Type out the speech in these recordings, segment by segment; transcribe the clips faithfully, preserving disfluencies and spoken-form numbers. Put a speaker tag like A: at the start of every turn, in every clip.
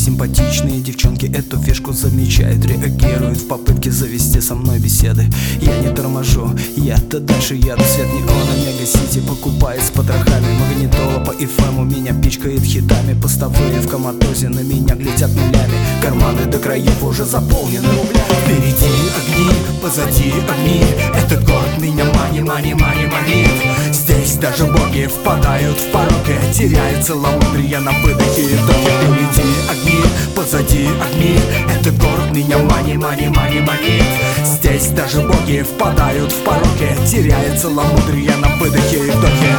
A: Симпатичные девчонки эту фишку замечают, реагируют в попытке завести со мной беседы. Я не торможу, я-то дальше еду. Свет неона, мега-сити покупает с потрохами. Магнитола по эф эму меня пичкает хитами. Постовые в коматозе на меня глядят нулями. Карманы до краев уже заполнены рублями. Впереди огни, позади огни. Этот город меня мани, мани, мани, манит. Здесь даже боги впадают в пороки. Теряет целомудрие на выдохе и вдохе. Впереди огни, позади огни. Этот город меня мани, мани, мани, манит. Здесь даже боги впадают в пороки. Теряет целомудрие на выдохе и вдохе.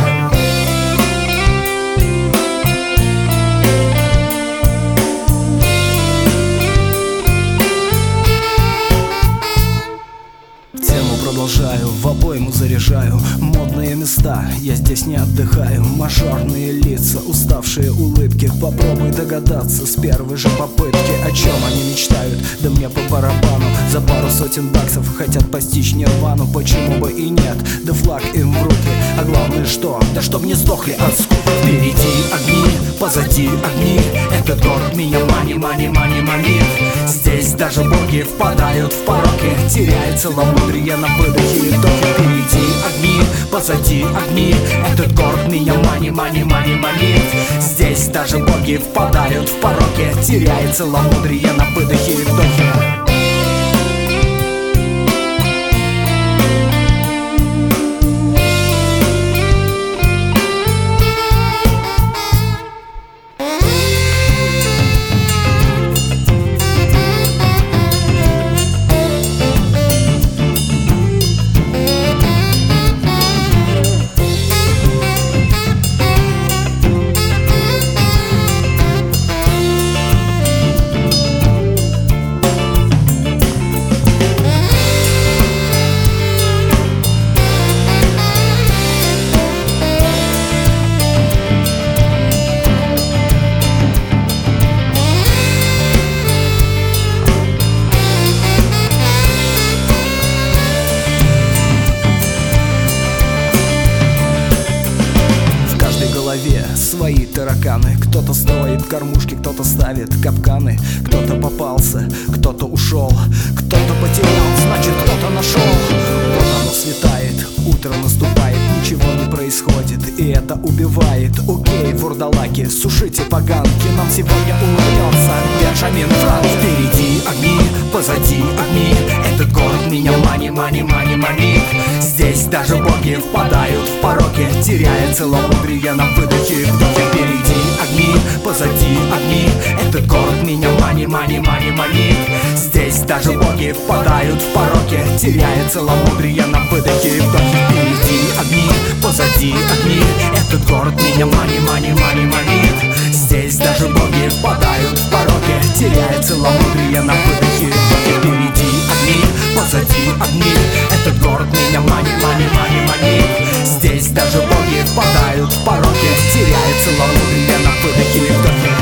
A: Продолжаю, в обойму заряжаю модные места, я здесь не отдыхаю. Мажорные лица, уставшие улыбки. Попробуй догадаться с первой же попытки, о чем они мечтают, да мне по барабану. За пару сотен баксов хотят постичь нирвану. Почему бы и нет, да флаг им в руки. А главное что, да чтоб не сдохли от скуки. Впереди огни, позади огни. Этот город меня мани, мани, мани, манит. Здесь даже боги впадают в пороки. Теряет целомудрие на выдохе и вдохе. Впереди огни, позади огни. Этот город меня мани, мани, мани, манит. Здесь даже боги впадают в пороки. Теряет целомудрие на выдохе и вдохе. Свои тараканы. Кто-то строит кормушки, кто-то ставит капканы. Кто-то попался, кто-то ушел, кто-то потерял, значит кто-то нашел. Вот оно светает, утро наступает, ничего не происходит, и это убивает. Окей, вурдалаки, сушите поганки, нам сегодня улыбнется Бенджамин Франклин. Впереди огни, позади огни. Этот город меня мани, мани, мани, манит. Здесь даже боги впадают в пороки. Теряет целомудрие на выдохе и вдохе. Впереди огни, позади огни. Этот город меня мани, мани, мани, манит. Здесь даже боги впадают в пороки. Теряет целомудрие на выдохе и вдохе. Впереди огни, позади огни. Этот город меня мани, мани, мани, манит. Здесь даже боги впадают в пороки. Теряет целомудрие на выдохе и вдохе. Впереди огни, позади огни. Этот город меня мани, мани, мани, манит. Здесь даже боги впадают в пороки. Теряет целомудрие на выдохе и вдохе.